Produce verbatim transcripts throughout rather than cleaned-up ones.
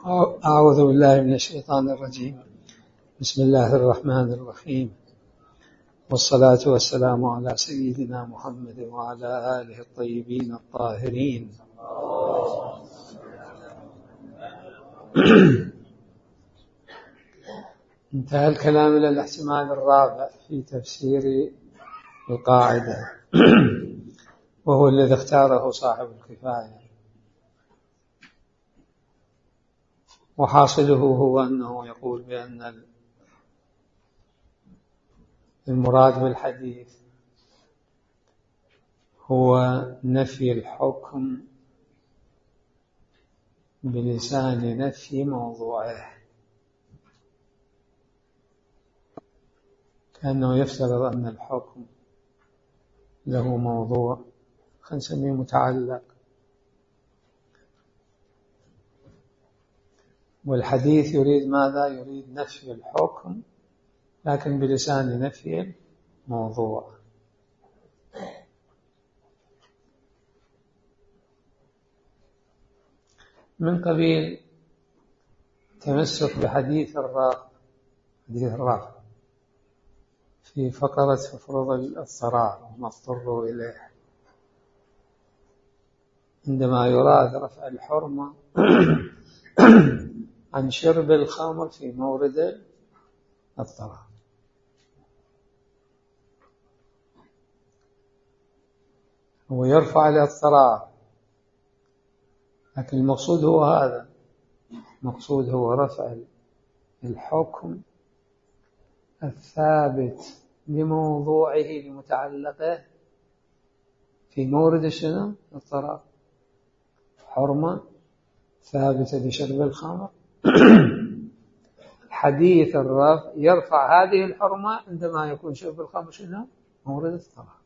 أعوذ بالله من الشيطان الرجيم. بسم الله الرحمن الرحيم، والصلاة والسلام على سيدنا محمد وعلى آله الطيبين الطاهرين. انتهى الكلام إلى الاحتمال الرابع في تفسير القاعدة، وهو الذي اختاره صاحب الكفاية، وحاصله هو أنه يقول بأن المراد بالحديث هو نفي الحكم بلسان نفي موضوعه، كأنه يفترض أن الحكم له موضوع، خلينا نسميه متعلق، والحديث يريد ماذا؟ يريد نفي الحكم لكن بلسان نفي الموضوع. من قبيل تمسك بحديث الرافع، حديث الرافع في فقرة فروض الضرار وما اضطروا إليه، عندما يراد رفع الحرمة عن شرب الخمر في مورد الضرار. هو يرفع الاضطرار، لكن المقصود هو هذا، المقصود هو رفع الحكم الثابت لموضوعه لمتعلقه في مورد شنو؟ الضرار، حرمة ثابتة لشرب الخمر. حديث الرفع يرفع هذه الحرمة عندما يكون شرب الخمر شنو؟ مورد الضرار.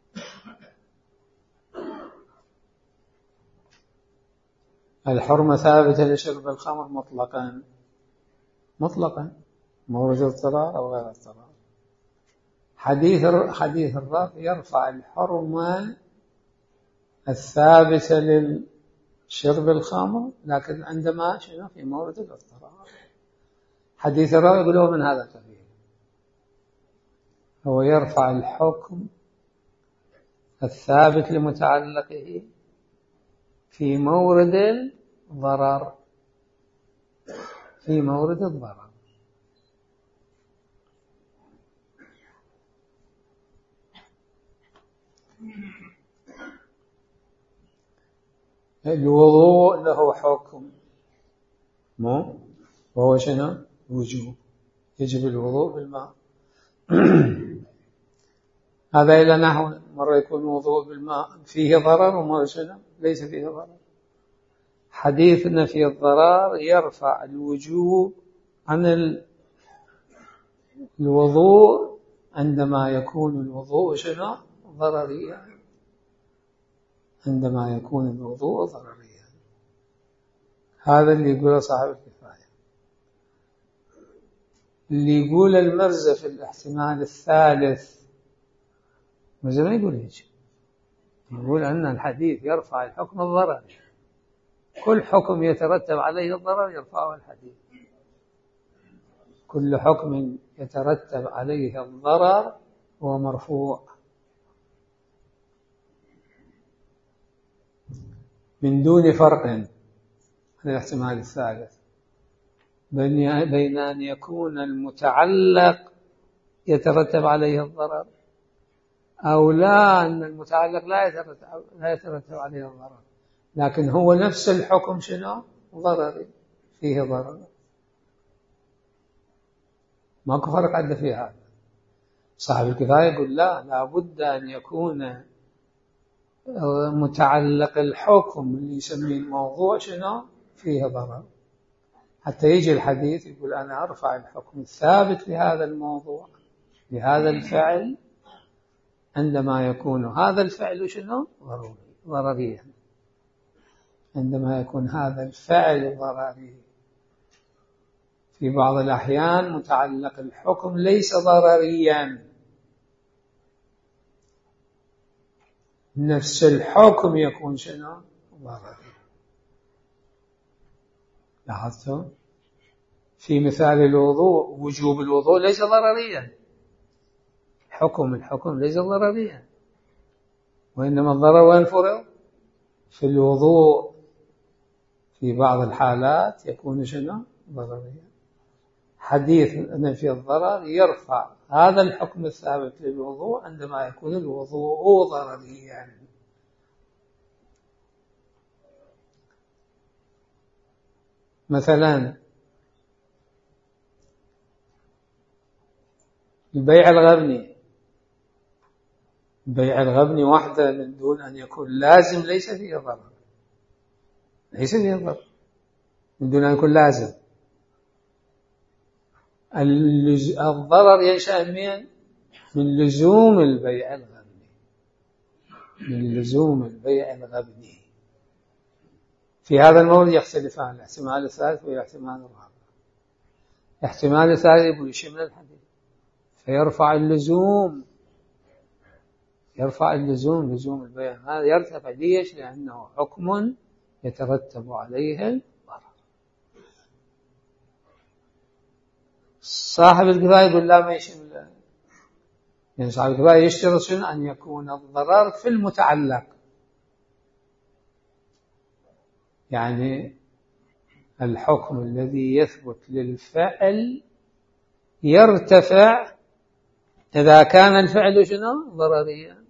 الحرمة ثابتة لشرب الخمر مطلقا مطلقا مورد الضرار أو غير الضرار. حديث حديث الرفع يرفع الحرمة الثابتة لشرب الخمر لكن عندما شنو؟ في مورد الضرار. حديث الرفع يقولون من هذا القبيل، هو يرفع الحكم الثابت لمتعلقه في مورد الضرر، في مورد الضرر. الوضوء له حكم مو وهو شنو؟ وجوب، يجب الوضوء بالماء. هذا إلى نحو مرة يكون وضوء بالماء فيه ضرر ومرة شنو؟ ليس فيه ضرر. حديث نفي الضرر يرفع الوجوب عن الوضوء عندما يكون الوضوء شنو؟ ضرريا، عندما يكون الوضوء ضرريا. هذا اللي يقوله صاحب الكفاية. اللي يقول المرزة في الاحتمال الثالث، مرزة ما يقول هيك، يقول أن الحديث يرفع الحكم الضرر، كل حكم يترتب عليه الضرر يرفعه الحديث، كل حكم يترتب عليه الضرر هو مرفوع من دون فرق في الاحتمال الثالث بين أن يكون المتعلق يترتب عليه الضرر أو لا، أن المتعلق لا يترتب, لا يترتب عليه الضرر لكن هو نفس الحكم شنو؟ ضرري، فيه ضرر، ماكو فرق عنده في هذا. صاحب الكفاية يقول لا، لابد أن يكون متعلق الحكم اللي يسميه الموضوع شنو؟ فيه ضرر، حتى يجي الحديث يقول أنا أرفع الحكم الثابت لهذا الموضوع لهذا الفعل عندما يكون هذا الفعل شنو؟ ضروري، ضرريا، عندما يكون هذا الفعل ضرري. في بعض الأحيان متعلق الحكم ليس ضرريا، نفس الحكم يكون شنو؟ ضرري. لاحظتوا؟ في مثال الوضوء وجوب الوضوء ليس ضرريا، حكم الحكم ليس ضرريا، وإنما الضرر وين فرض؟ في الوضوء في بعض الحالات يكون شنو؟ ضرريا. حديث نفي الضرر يرفع هذا الحكم الثابت للوضوء عندما يكون الوضوء ضرريا. مثلا البيع الغبني، بيع الغبن وحده من دون أن يكون لازم ليس فيه ضرر، ليس فيه ضرر من دون أن يكون لازم. الضرر ينشأ من من لزوم البيع الغبني، من لزوم البيع الغبني. في هذا المورد يختلفان، الاحتمال الثالث والاحتمال الرابع. الاحتمال الثالث يقول يشمل الحديث فيرفع اللزوم، يرفع اللزوم، لزوم البيع هذا يرتفع. ليش؟ لأنه حكم يترتب عليه الضرر. صاحب الكفاية يقول لا ما يشمل، يعني صاحب الكفاية يشترط شنو؟ أن يكون الضرر في المتعلق، يعني الحكم الذي يثبت للفعل يرتفع إذا كان الفعل شنو؟ ضرريا،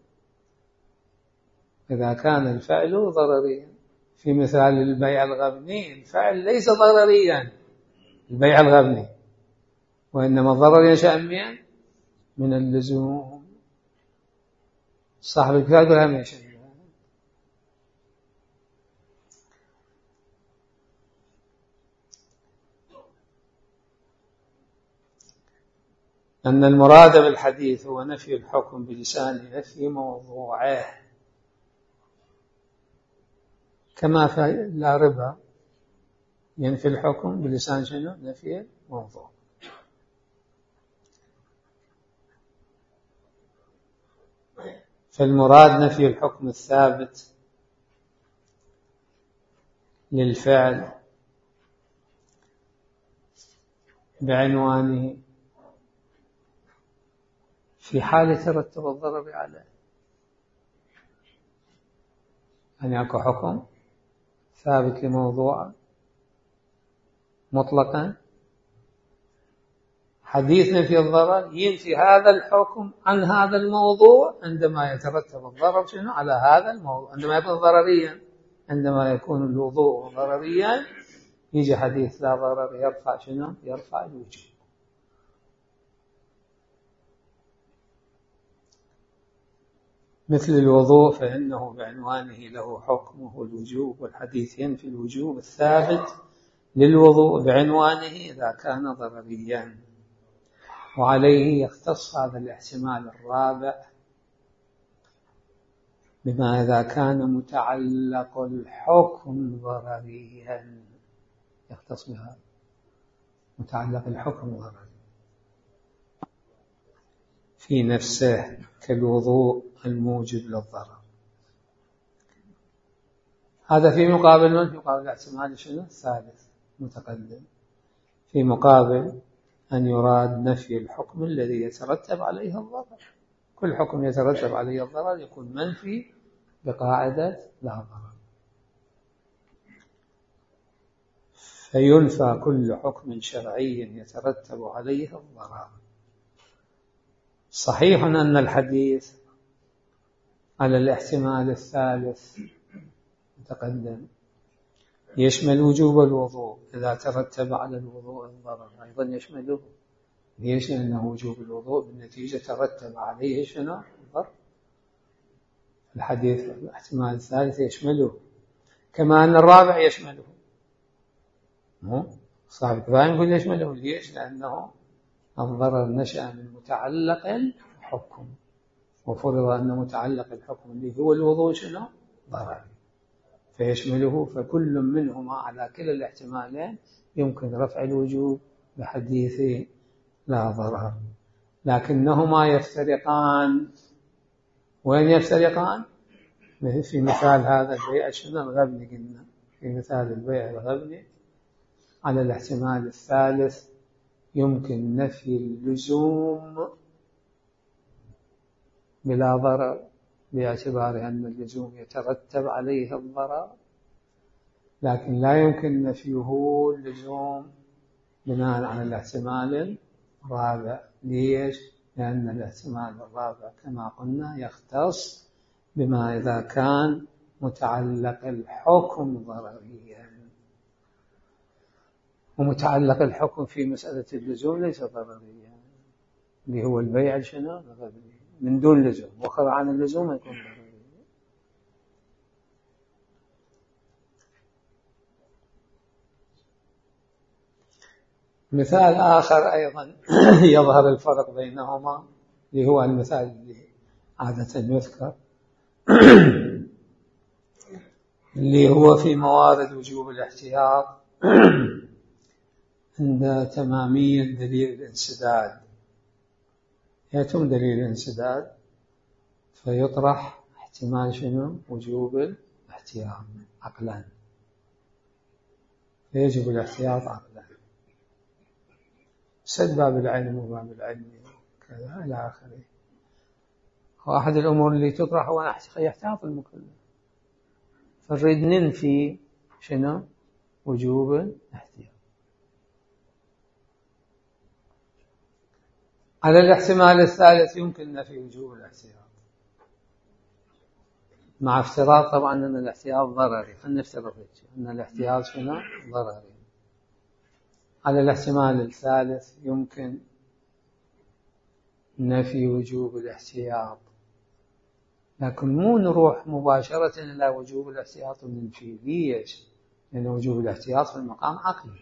إذا كان الفعل ضرريا. في مثال البيع الغبني الفعل ليس ضرريا البيع الغبني، وإنما الضرر ينشأ من من اللزوم. صاحب الكتاب يقول هم يشمل. أن المراد بالحديث هو نفي الحكم بلسان نفي موضوعه، كما في لا ربا ينفي الحكم بلسان شنو؟ نفي موضوع. فالمراد نفي الحكم الثابت للفعل بعنوانه في حال ترتب الضرر عليه، أن يكون حكم ثابت لموضوع مطلقا، حديث نفي الضرر ينفي هذا الحكم عن هذا الموضوع عندما يترتب الضرر شنو؟ على هذا الموضوع، عندما يكون ضرريا. عندما يكون الوضوء ضرريا يجي حديث لا ضرر يرفع شنو؟ يرفع الوجوب. مثل الوضوء فإنه بعنوانه له حكمه الوجوب، والحديث ينفي الوجوب الثابت للوضوء بعنوانه إذا كان ضرريا. وعليه يختص هذا الاحتمال الرابع بما إذا كان متعلق الحكم ضرريا، يختص بهذا متعلق الحكم ضرريا في نفسه كالوضوء الموجب للضرر. هذا في مقابل من؟ في مقابل الاحتمال شنو؟ الثالث متقدم، في مقابل أن يراد نفي الحكم الذي يترتب عليه الضرر. كل حكم يترتب عليه الضرر يكون منفي بقاعدة لا ضرر. فينفى كل حكم شرعي يترتب عليه الضرر. صحيح أن الحديث على الاحتمال الثالث متقدم يشمل وجوب الوضوء إذا ترتب على الوضوء الضرر، أيضا يشمله. ليش؟ لأنه وجوب الوضوء بالنتيجة ترتب عليه شنو؟ الضرر. الحديث الاحتمال الثالث يشمله، كما أن الرابع يشمله. مو صاحب الكفاية يقول يشمله. ليش؟ لأنه الضرر نشأ من متعلق الحكم، وفرض أن متعلق الحكم اللي هو الوضوء شنو؟ ضرر، فيشمله. فكل منهما على كلا الاحتمالين يمكن رفع الوجوب بحديث لا ضرر، لكنهما يفترقان. وين يفترقان؟ في مثال هذا البيع شنو؟ الغبن. قلنا في مثال البيع الغبن على الاحتمال الثالث يمكن نفي اللزوم بلا ضرر باعتبار أن اللزوم يترتب عليه الضرر، لكن لا يمكن نفيه اللزوم بناء على الاحتمال الرابع. ليش؟ لأن الاحتمال الرابع كما قلنا يختص بما إذا كان متعلق الحكم ضرريا، ومتعلق الحكم في مسألة اللزوم ليس ضرريا، اللي هو البيع شنو من دون لزوم، وخرج عن اللزوم يكون ضرري. مثال آخر أيضا يظهر الفرق بينهما، اللي هو المثال اللي عادة يذكر اللي هو في موارد وجوب الاحتياط عند تمامية دليل الانسداد. يتم دليل الانسداد فيطرح احتمال شنو؟ وجوب الاحتياط عقلا، يجب الاحتياط عقلا، سد باب العلم وباب العلم كذا إلى آخره. وأحد الأمور اللي تطرح هو يحتاط المكلف، فنريد ننفي شنو؟ وجوب الاحتياط. على الاحتمال الثالث يمكن نفي وجوب الاحتياط مع افتراض طبعا أن الاحتياط ضرري. خلينا نفترض أن الاحتياط شنو؟ ضرري. على الاحتمال الثالث يمكن نفي وجوب الاحتياط، لكن مو نروح مباشرة إلى وجوب الاحتياط وننفيه. ليش؟ لأن وجوب الاحتياط في المقام عقلي،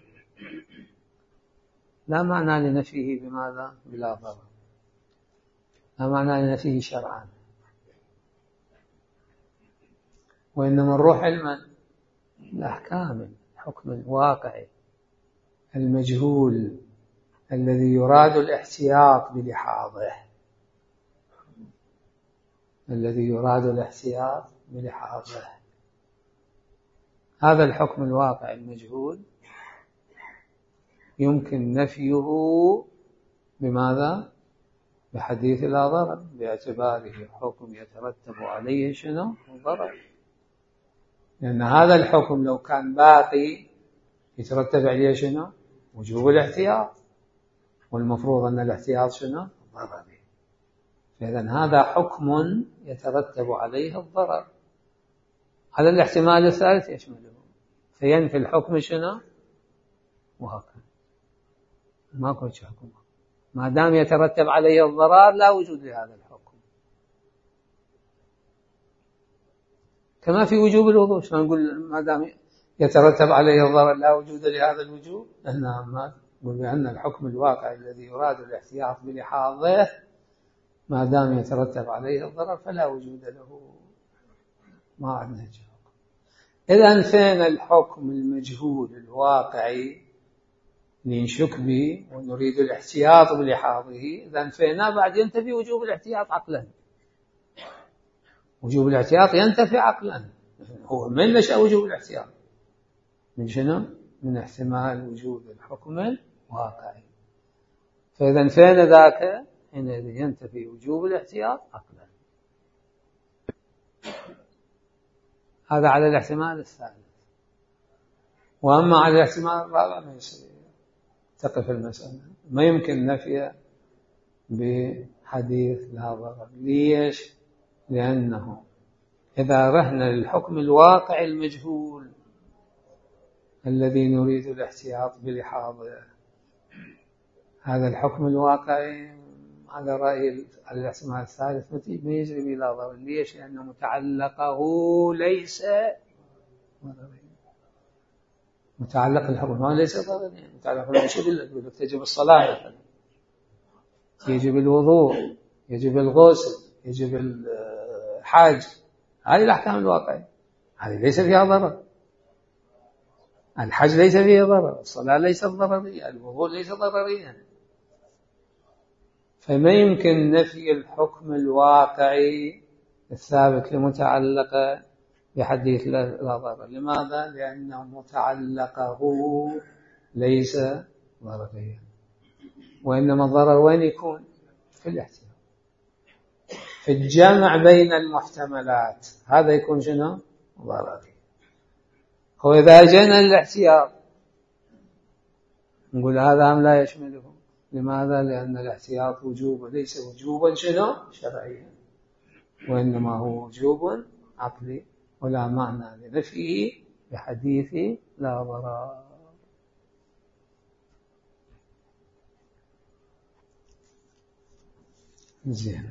لا معنى لنفيه بماذا؟ بلا ضرر، لا معنى لنفيه شرعا، وإنما نروح علما الأحكام، الحكم الواقعي المجهول الذي يراد الاحتياط بلحاظه، الذي يراد الاحتياط بلحاظه هذا الحكم الواقع المجهول يمكن نفيه بماذا؟ بحديث لا ضرر، باعتباره حكم يترتب عليه شنو؟ ضرر. لأن هذا الحكم لو كان باقي يترتب عليه شنو؟ وجوب الاحتياط، والمفروض أن الاحتياط شنو؟ ضرري. فإذن هذا حكم يترتب عليه الضرر. على الاحتمال الثالث يشمله، فينفي الحكم شنو؟ وهكذا ماكو حكم، ما دام يترتب عليه الضرر لا وجود لهذا الحكم. كما في وجوب الوضوء، شلون نقول ما دام يترتب عليه الضرر لا وجود لهذا الوجوب؟ هنا ما نقول بأن الحكم الواقع الذي يراد الاحتياط بلحاظه ما دام يترتب عليه الضرر فلا وجود له، ما عندنا جواب. إذا انفينا الحكم المجهول الواقعي اللي نشك به ونريد الاحتياط بلحاظه، إذا انفينا بعد ينتفي وجوب الاحتياط عقلا. وجوب الاحتياط ينتفي عقلا، هو من نشأ وجوب الاحتياط؟ من شنو؟ من احتمال وجود الحكم الواقعي. فإذا انفينا ذاك حينئذ ينتفي وجوب الاحتياط عقلا. هذا على الاحتمال الثالث. وأما على الاحتمال الرابع ما يصير، تقف المسألة، ما يمكن نفي بحديث لا ضرر. ليش؟ لأنه إذا رهنا للحكم الواقع المجهول الذي نريد الاحتياط بلحاظه، هذا الحكم الواقعي على رأي على الاحتمال الثالث ما يجري بلا ضرر. ليش؟ لأنه متعلقه ليس ضرري. متعلق الحكم ليس ضرري، متعلق بالله تجب الصلاة مثلا، يجب الوضوء، يجب الغسل، يجب الحج، هذه الأحكام الواقعية، هذه ليس فيها ضرر. الحج ليس فيه ضرر، الصلاة ليست ضررية، الوضوء ليس ضرريا. فما يمكن نفي الحكم الواقعي الثابت ليس ضرريا، وإنما الضرر وين يكون؟ في الاحتياط، في الجمع بين المحتملات، هذا يكون شنو؟ ضرري. هو إذا جينا للاحتياط نقول هذا أم لا يشمله. لماذا؟ لأن الاحتياط وجوب وليس وجوبا شنو؟ شرعيا، وإنما هو وجوب عقلي، ولا معنى لنفيه بحديث لا ضرر. زين.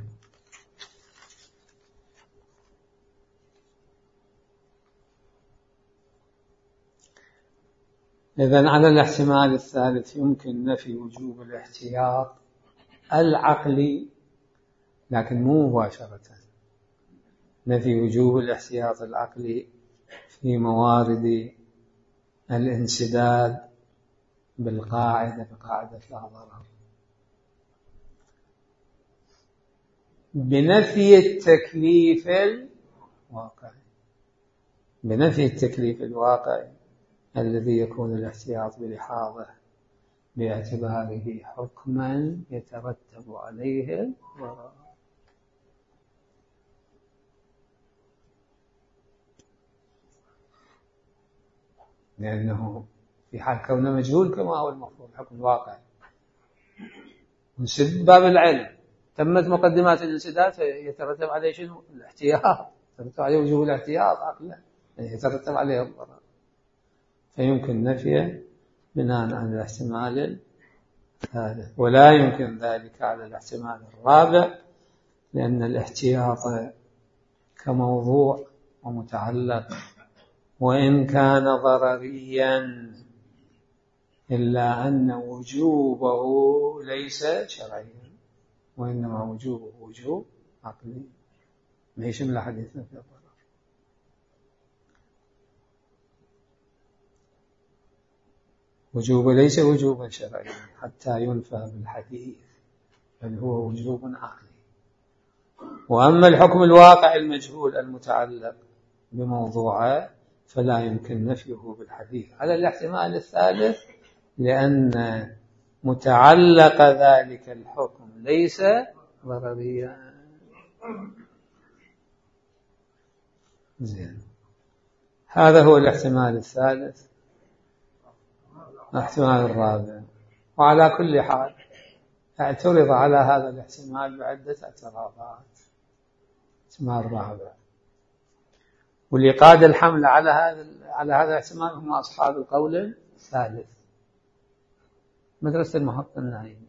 إذن على الاحتمال الثالث يمكن نفي وجوب الاحتياط العقلي، لكن مو مباشرة، نفي وجوب الاحتياط العقلي في موارد الانسداد بالقاعدة بقاعدة لا ضرر، بنفي التكليف الواقعي، بنفي التكليف الواقعي الذي يكون الاحتياط بلحاظه باعتباره حكما يترتب عليه الضرر. لأنه في حال كونه مجهول كما هو المفروض حكم واقعي، من باب العلم تمت مقدمات الانسداد يترتب عليه شنو؟ الاحتياط، يترتب عليه وجوب الاحتياط عقلا، يترتب عليه الضرر، فيمكن نفيه بناء على الاحتمال الثالث، ولا يمكن ذلك على الاحتمال الرابع، لأن الاحتياط كموضوع ومتعلق وإن كان ضرريا إلا أن وجوبه ليس شرعيا، وإنما وجوبه وجوب عقلي، ما يشمل حديثنا في الضرر. وجوب ليس وجوبا شرعيا حتى ينفى بالحديث، بل هو وجوب عقلي. وأما الحكم الواقع المجهول المتعلق بموضوعه فلا يمكن نفيه بالحديث على الاحتمال الثالث، لأن متعلق ذلك الحكم ليس ضرريا. زين، هذا هو الاحتمال الثالث. الاحتمال الرابع، وعلى كل حال اعترض على هذا الاحتمال بعدة اعتراضات. الاحتمال الرابع واللي قاد الحمل على هذا على هذا الاحتمال هم أصحاب القول الثالث، مدرسة المحقق النعيمي.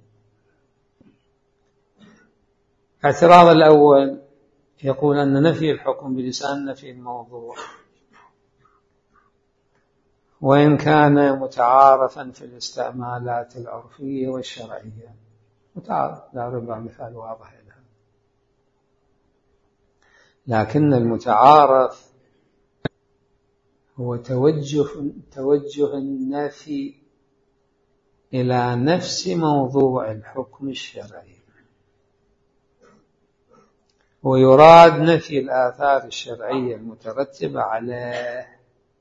الاعتراض الأول يقول أن نفي الحكم بلسان نفي الموضوع، وإن كان متعارفا في الاستعمالات العرفية والشرعية، متعارف لا ربع مثال واضح لها، لكن المتعارف هو توجه توجه النفي إلى نفس موضوع الحكم الشرعي، ويراد نفي الآثار الشرعية المترتبة عليه.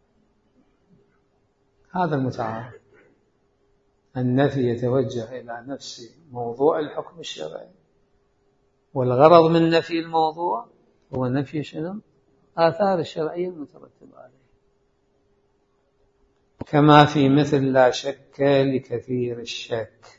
هذا المتعارف، النفي يتوجه إلى نفس موضوع الحكم الشرعي، والغرض من نفي الموضوع هو نفي شنو؟ آثار الشرعية المترتبة عليه، كما في مثل لا شك لكثير الشك،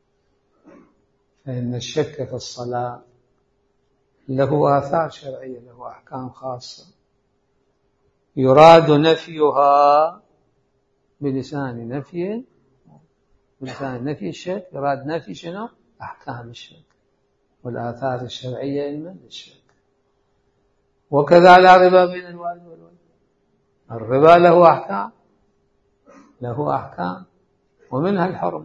فإن الشك في الصلاة له آثار شرعية، له أحكام خاصة، يراد نفيها بلسان نفي بلسان نفي الشك، يراد نفي شنو؟ أحكام الشك والآثار الشرعية علما للشك. وكذا لا ربا بين الوالد والولد، الربا له أحكام له أحكام ومنها الحرمة،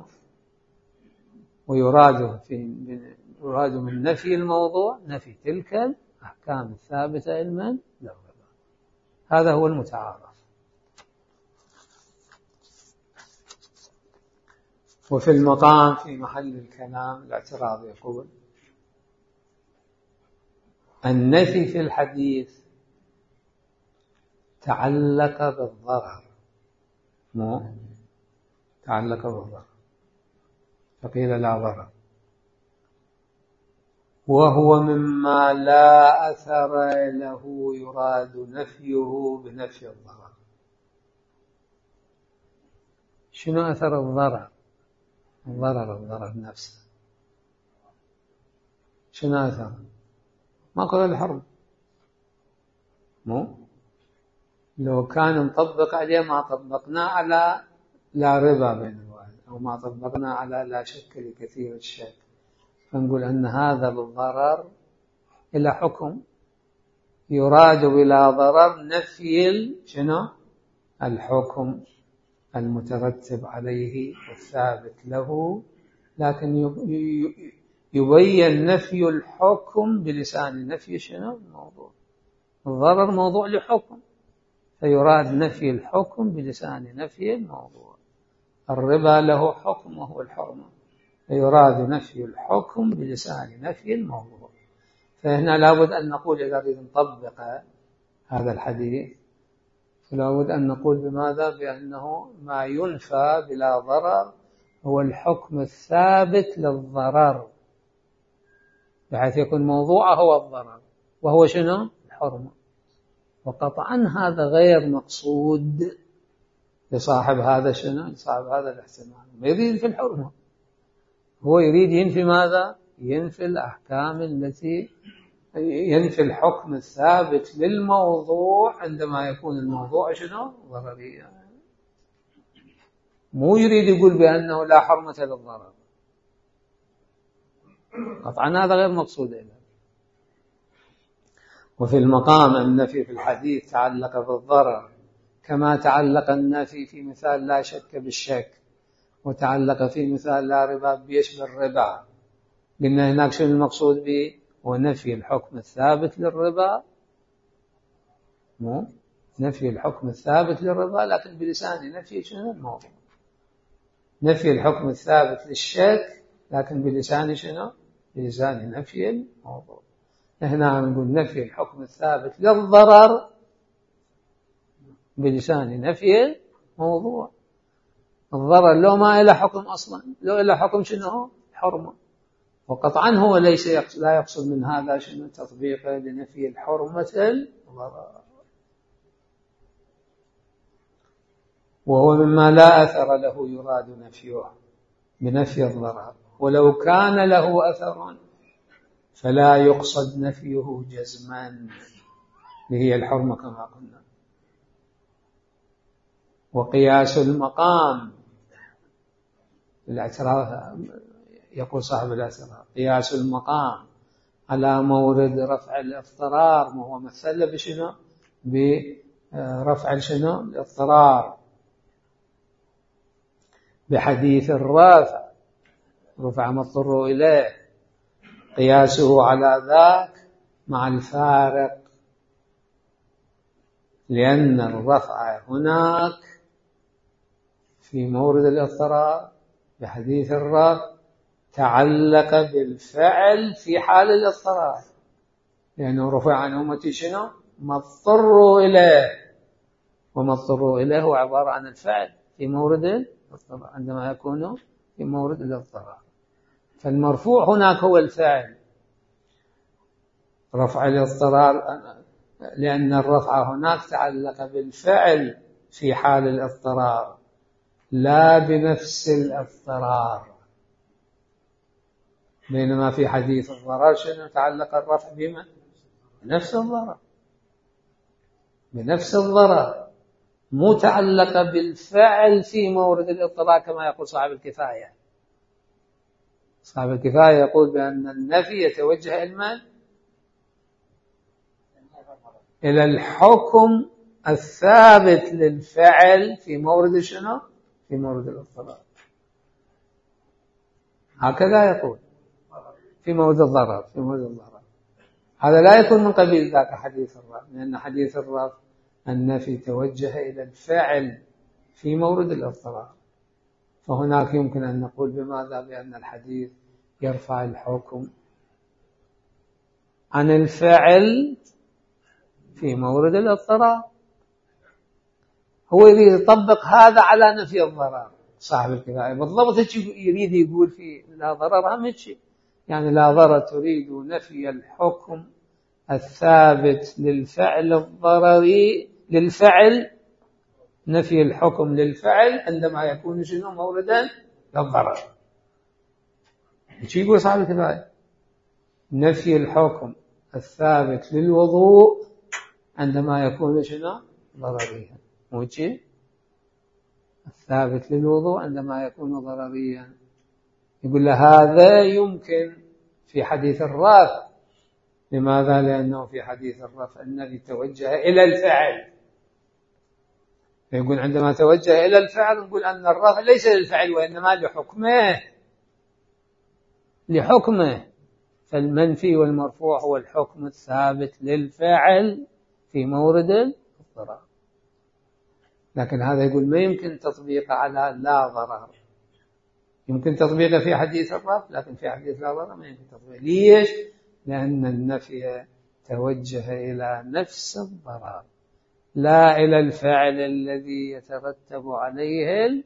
ويراد في يراد من نفي الموضوع نفي تلك الأحكام الثابتة علما للربا. هذا هو المتعارف. وفي المقام في محل الكلام الاعتراض يقول النفي في الحديث تعلق بالضرر، مو تعلق بالضرر، فقيل لا ضرر. وهو مما لا أثر له يراد نفيه بنفي الضرر. شنو أثر الضرر؟ الضرر الضرر نفسه شنو أثر؟ ما قال الحرم، مو لو كان نطبق عليه ما طبقنا على لا ربا بين الوالد، أو ما طبقنا على لا شك لكثير الشك، فنقول أن هذا الضرر إلى حكم يراد بلا ضرر نفي شنو؟ الحكم المترتب عليه والثابت له، لكن يبين نفي الحكم بلسان نفي شنو؟ الموضوع الضرر موضوع لحكم، فيراد نفي الحكم بلسان نفي الموضوع. الربا له حكم وهو الحرمة، فيراد نفي الحكم بلسان نفي الموضوع. فهنا لابد أن نقول إذا نريد نطبق هذا الحديث فلابد أن نقول بماذا؟ بأنه ما ينفى بلا ضرر هو الحكم الثابت للضرر، بحيث يكون موضوعه هو الضرر وهو شنو؟ الحرمة. وقطعا هذا غير مقصود لصاحب هذا شنو؟ لصاحب هذا الاحتمال، ما يريد في الحرمة، هو يريد ينفي ماذا؟ ينفي الأحكام التي ينفي الحكم الثابت للموضوع عندما يكون الموضوع شنو؟ ضرريا، مو يريد يقول بأنه لا حرمة للضرر، قطعا هذا غير مقصود إليه. وفي المقام النفي في الحديث تعلق بالضرر كما تعلق النفي في مثال لا شك بالشك، وتعلق في مثال لا ربا بيشبه الربا. قلنا هناك شنو المقصود به؟ ونفي الحكم الثابت للربا، مو نفي الحكم الثابت للربا لكن بلسان نفي شنو؟ الموضوع. نفي الحكم الثابت للشك لكن بلسان شنو؟ بلسان نفي الموضوع. هنا نقول نفي الحكم الثابت للضرر بلسان نفي الموضوع. الضرر لو ما إلى حكم أصلا، لو إلى حكم شنو؟ حرمة. وقطعا هو ليس يقصد لا يقصد من هذا شنو؟ تطبيقه لنفي الحرمة الضرر. وهو مما لا أثر له يراد نفيه بنفي الضرر، ولو كان له أثر فلا يقصد نفيه جزما، هي الحرمة كما قلنا. وقياس المقام الاعتراف، يقول صاحب الاعتراف قياس المقام على مورد رفع الاضطرار، وهو مثل بشنو؟ برفع شنو؟ الاضطرار بحديث الرافع رفع ما اضطر إليه، قياسه على ذاك مع الفارق، لأن الرفع هناك في مورد الاضطرار بحديث الرافع تعلق بالفعل في حال الاضطرار، لأنه رفع عن أمتي شنو؟ ما اضطروا إليه، وما اضطروا إليه هو عبارة عن الفعل في مورد الاضطرار عندما يكون في مورد الاضطرار. فالمرفوع هناك هو الفاعل رفع الاضطرار، لأن الرفع هناك تعلق بالفعل في حال الاضطرار لا بنفس الاضطرار، بينما في حديث الضرر شنو؟ تعلق الرفع بما بنفس الضرر، بنفس الضرر، مو تعلق بالفعل في مورد الاضطرار كما يقول صاحب الكفاية. صاحب الكفاية يقول بأن النفي يتوجه المال إلى الحكم الثابت للفعل في مورد شنو؟ في مورد الاضطرار، هكذا يقول في مورد الضرر، في مورد الضرر. هذا لا يكون من قبيل ذاك حديث الرفع، لأن حديث الرفع النفي توجه إلى الفعل في مورد الاضطرار، فهناك يمكن أن نقول بماذا؟ بأن الحديث يرفع الحكم عن الفعل في مورد الاضطرار. هو يريد يطبق هذا على نفي الضرر، صاحب الكفاية بالضبط يريد يقول في لا ضرر هم شيء، يعني لا ضرر تريد نفي الحكم الثابت للفعل الضرري للفعل نفي الحكم للفعل عندما يكون شنو موردا للضرر. ايش يقول صاحب الكفاية؟ نفي الحكم الثابت للوضوء عندما يكون شنو ضرريا، وجه الثابت للوضوء عندما يكون ضرريا. يقول له هذا يمكن في حديث الرفع. لماذا؟ لأنه في حديث الرفع النبي توجه إلى الفعل، يقول عندما توجه إلى الفعل نقول أن الرفع ليس للفعل وإنما لحكمه لحكمه فالمنفي والمرفوع هو الحكم الثابت للفعل في مورد الضرر. لكن هذا يقول ما يمكن تطبيقه على لا ضرر، يمكن تطبيقه في حديث الرفع لكن في حديث لا ضرر ما يمكن تطبيقه. ليش؟ لأن النفي توجه إلى نفس الضرر لا إلى الفعل الذي يترتب عليه،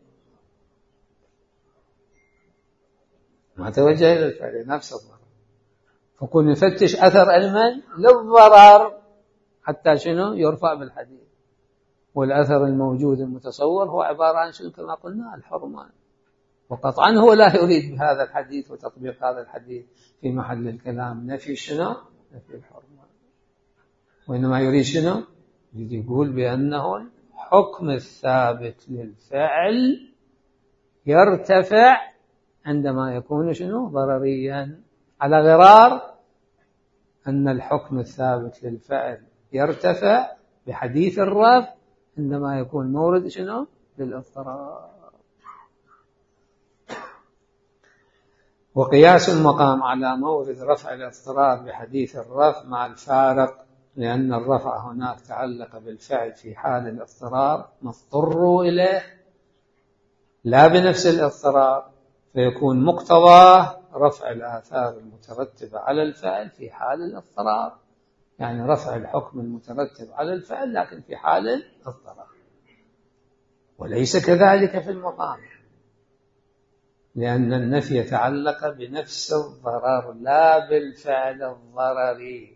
ما توجه إلى الفعل نفس الضرر. فكون نفتش أثر المن للضرر حتى شنو يرفع بالحديث، والأثر الموجود المتصور هو عبارة عن شنو كما قلنا الحرمان، وقطعا هو لا يريد بهذا الحديث وتطبيق هذا الحديث في محل الكلام نفي شنو نفي الحرمان، وإنما يريد شنو يريد يقول بأنه الحكم الثابت للفعل يرتفع عندما يكون شنو ضرريا، على غرار أن الحكم الثابت للفعل يرتفع بحديث الرفع عندما يكون مورد شنو للاضطرار. وقياس المقام على مورد رفع الاضطرار بحديث الرفع مع الفارق، لأن الرفع هناك تعلق بالفعل في حال الاضطرار مضطر إليه لا بنفس الاضطرار، فيكون مقتضاه رفع الآثار المترتبة على الفعل في حال الاضطرار، يعني رفع الحكم المترتب على الفعل لكن في حال الاضطرار. وليس كذلك في المقام، لأن النفي يتعلق بنفس الضرر لا بالفعل الضرري.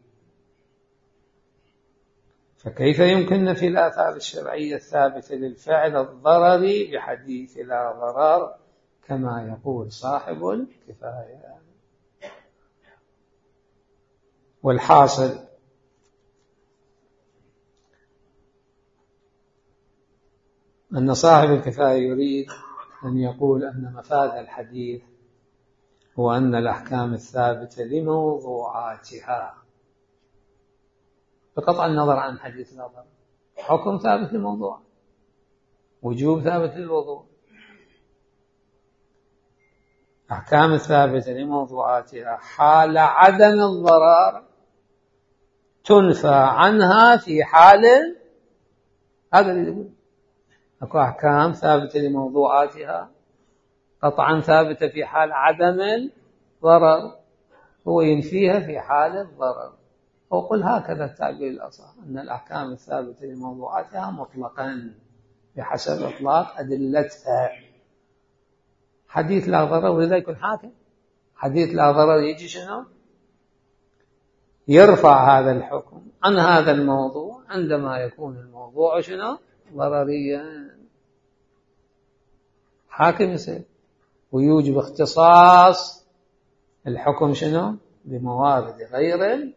فكيف يمكن نفي الآثار الشرعية الثابتة للفعل الضرري بحديث لا ضرر كما يقول صاحب الكفاية؟ والحاصل أن صاحب الكفاية يريد أن يقول أن مفاد الحديث هو أن الأحكام الثابتة لموضوعاتها بقطع النظر عن حديث لا ضرر، حكم ثابت للموضوع، وجوب ثابت للوضوء، أحكام ثابتة لموضوعاتها حال عدم الضرر تنفى عنها في حال، هذا اللي يقول أكو أحكام ثابتة لموضوعاتها قطعا ثابتة في حال عدم الضرر، هو ينفيها في حال الضرر. وقل هكذا التعبير الأصح أن الأحكام الثابتة لموضوعاتها مطلقا بحسب إطلاق أدلتها. حديث لا ضرر ولذا يكون حاكم، حديث لا ضرر يجي شنو يرفع هذا الحكم عن هذا الموضوع عندما يكون الموضوع شنو ضرريا، حاكم يصير ويوجب اختصاص الحكم شنو بموارد غير الضرر.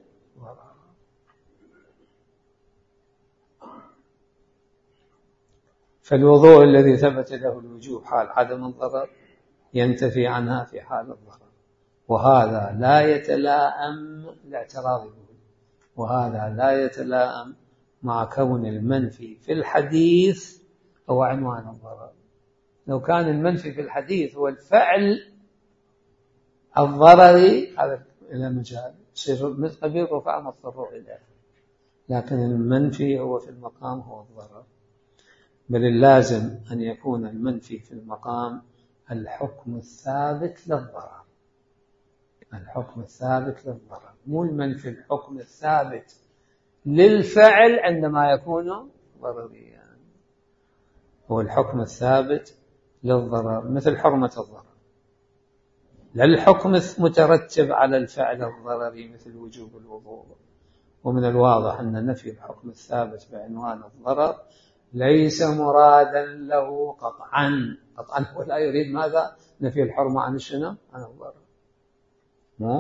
فالوضوء الذي ثبت له الوجوب حال عدم الضرر ينتفي عنها في حال الضرر، وهذا لا يتلائم الاعتراض وهذا لا يتلائم مع كون المنفي في الحديث هو عنوان الضرر. لو كان المنفي في الحديث هو الفعل الضرري هذا إلى مجال يصير مثل قبيل رفع مضطر إليه، لكن المنفي هو في المقام هو الضرر، بل اللازم أن يكون المنفي في المقام الحكم الثابت للضرر، الحكم الثابت للضرر، مو المنفي الحكم الثابت للفعل عندما يكون ضرريا، هو الحكم الثابت للضرر مثل حرمة الضرر، لا الحكم المترتب على الفعل الضرري مثل وجوب الوضوء. ومن الواضح أن نفي الحكم الثابت بعنوان الضرر ليس مرادا له قطعا قطعا ولا يريد ماذا؟ نفي الحرمة عن الشنو؟ عن الضرر. مو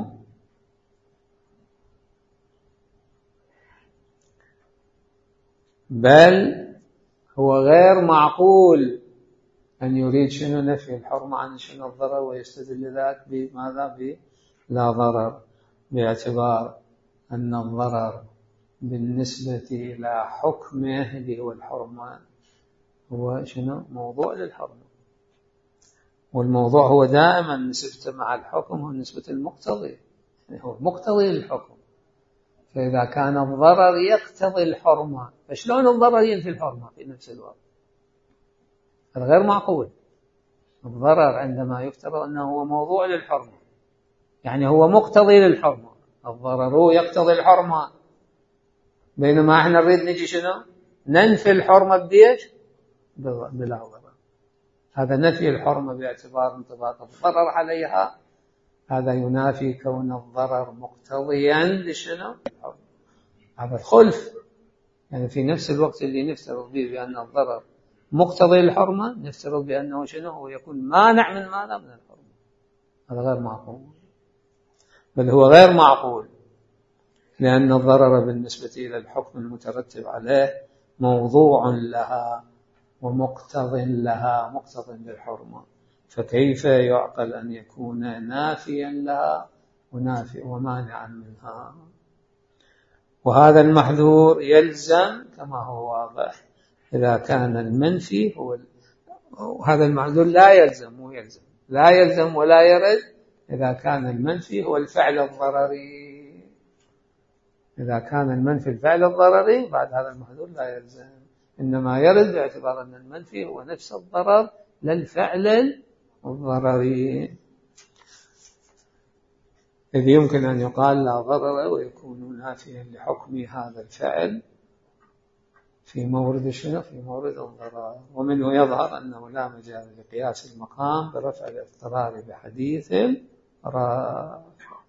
بل هو غير معقول أن يريد شنو؟ نفي الحرمة عن شنو؟ الضرر، ويستدل ذلك بماذا؟ بلا ضرر، باعتبار أن الضرر بالنسبة إلى حكمه اللي هو الحرمة هو شنو؟ موضوع للحرمة، والموضوع هو دائما نسبته مع الحكم هو نسبة المقتضي، يعني هو مقتضي للحكم. فإذا كان الضرر يقتضي الحرمة فشلون الضرر ينفي الحرمة في نفس الوقت؟ هذا غير معقول. الضرر عندما يفترض أنه هو موضوع للحرمة يعني هو مقتضي للحرمة، الضرر يقتضي الحرمة، بينما احنا نريد نجي شنو؟ ننفي الحرمة بديش؟ بلا ضرر. هذا نفي الحرمة باعتبار انطباق الضرر عليها، هذا ينافي كون الضرر مقتضيا لشنو؟ هذا الخلف. يعني في نفس الوقت اللي نفترض به بأن الضرر مقتضي الحرمة نفترض بأنه شنو؟ هو يكون مانع من ماذا؟ من الحرمة. هذا غير معقول، بل هو غير معقول، لأن الضرر بالنسبة إلى الحكم المترتب عليه موضوع لها ومقتض لها، مقتض للحرمة، فكيف يعقل أن يكون نافيا لها ونافع ومانعا منها؟ وهذا المحذور يلزم كما هو واضح إذا كان المنفي هو ال... هذا المحذور لا يلزم مو يلزم لا يلزم ولا يرد إذا كان المنفي هو الفعل الضرري. إذا كان المنفي الفعل الضرري بعد هذا المحذور لا يلزم، إنما يرد باعتبار أن المنفي هو نفس الضرر للفعل الضرري، إذ يمكن أن يقال لا ضرر ويكون نافيا لحكم هذا الفعل في مورد شنو؟ في مورد الضرر. ومنه يظهر أنه لا مجال لقياس المقام برفع الاضطرار بحديث الرافع.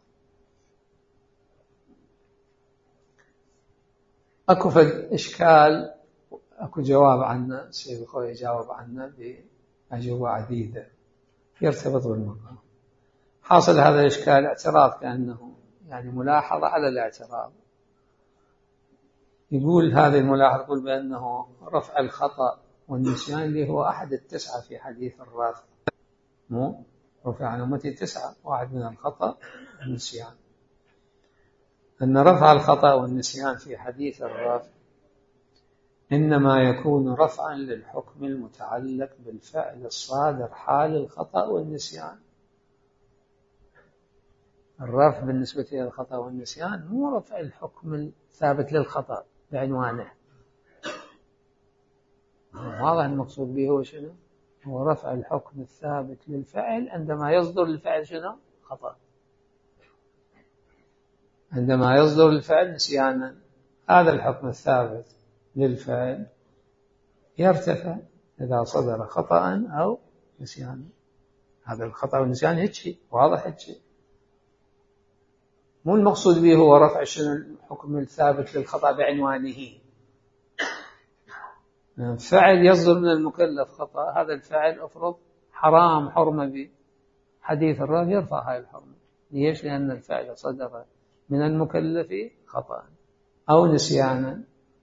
أكو فد إشكال أكو جواب عنه، السيد الخوي يجاوب عنه بأجوبة عديدة يرتبط بالمقام. حاصل هذا الإشكال اعتراض كأنه يعني ملاحظة على الاعتراض. يقول هذه الملاحظة يقول بأنه رفع الخطأ والنسيان اللي هو أحد التسعة في حديث الرافع، مو رفع عن أمتي تسعة، واحد من الخطأ والنسيان، أن رفع الخطأ والنسيان في حديث الرافع إنما يكون رفعا للحكم المتعلق بالفعل الصادر حال الخطأ والنسيان. الرفع بالنسبة للخطأ والنسيان مو رفع الحكم الثابت للخطأ بعنوانه، واضح المقصود به هو شنو؟ هو رفع الحكم الثابت للفعل عندما يصدر الفعل شنو؟ خطأ. عندما يصدر الفعل نسيانا هذا الحكم الثابت للفعل يرتفع إذا صدر خطأ أو نسيانا. هذا الخطأ والنسيان هيك واضح هيك، مو المقصود به هو رفع شنو الحكم الثابت للخطأ بعنوانه. فعل يصدر من المكلف خطأ، هذا الفعل أفرض حرام حرمة بحديث الرافع يرفع هاي الحرمة. ليش؟ لأن الفعل صدر من المكلف خطأ أو نسيانا.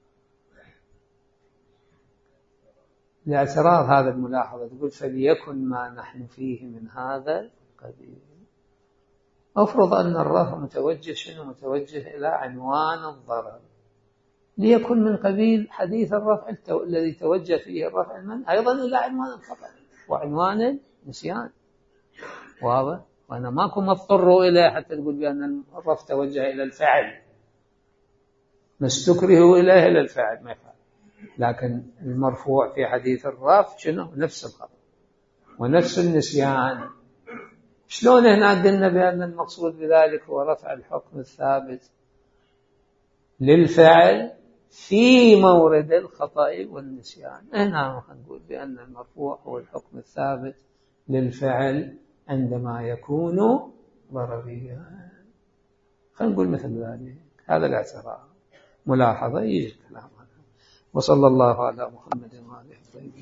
لاعتراض هذا الملاحظة تقول فليكن ما نحن فيه من هذا القبيل. أفرض أن الرفع متوجه شنو؟ متوجه إلى عنوان الضرر، ليكن من قبيل حديث الرفع التو... الذي توجه فيه الرفع المنع أيضا إلى عنوان الخطأ وعنوان النسيان. واضح؟ وأنا ماكو مضطر إليه حتى تقول بأن الرفع توجه إلى الفعل، ما استكره إليه إلى الفعل ما يفعل، لكن المرفوع في حديث الرفع شنو؟ نفس الخطأ ونفس النسيان. شلون هنا قلنا بأن المقصود بذلك هو رفع الحكم الثابت للفعل في مورد الخطأ والنسيان. هنا نقول بأن المرفوع هو الحكم الثابت للفعل عندما يكون ضربيا. خلينا نقول مثل ذلك، هذا الاعتراف ملاحظة يجي الكلام عنه. وصلى الله على محمد وعلى آله